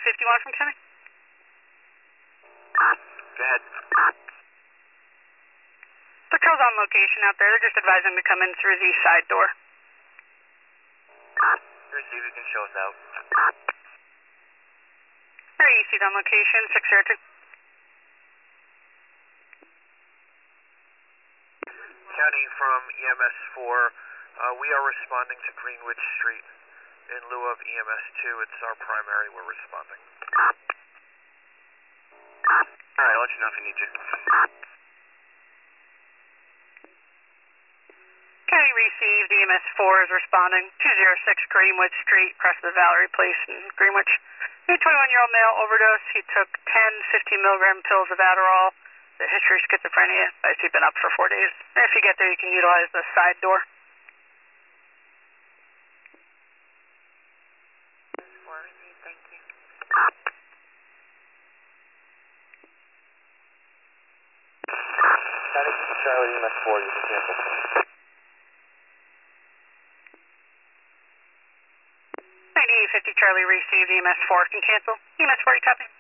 51 from County. Go ahead. Patrol's on location out there. They're just advising to come in through the side door. Receive, you can show us out. EC's on location, 602. County from EMS 4, we are responding to Greenwich Street in lieu of EMS 2. It's our primary, we're responding. Alright, I'll let you know if you need to. County received, EMS 4 is responding, 206 Greenwich Street, across the Valerie Place in Greenwich. A 21-year-old male overdose. He took 10 15-milligram pills of Adderall. The history of schizophrenia. He's been up for 4 days. If you get there, you can utilize the side door. Thank you. County Charlie, EMS 4, you can cancel. 9850 Charlie received, EMS 4 can cancel. EMS 4, you copy?